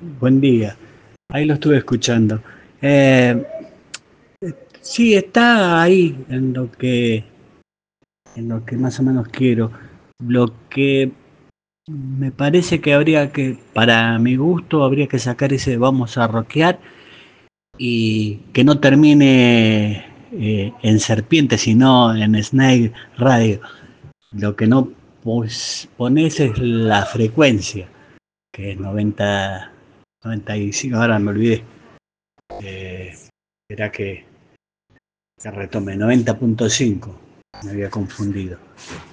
Buen día. Ahí lo estuve escuchando. Eh, sí, está ahí en lo que más o menos quiero. Lo que me parece que habría que, para mi gusto, habría que sacar ese vamos a rockear y que no termine en serpiente, sino en Snake Radio. Lo que no pones es la frecuencia, que es 90, 95, ahora me olvidé. Será que retome 90.5, me había confundido.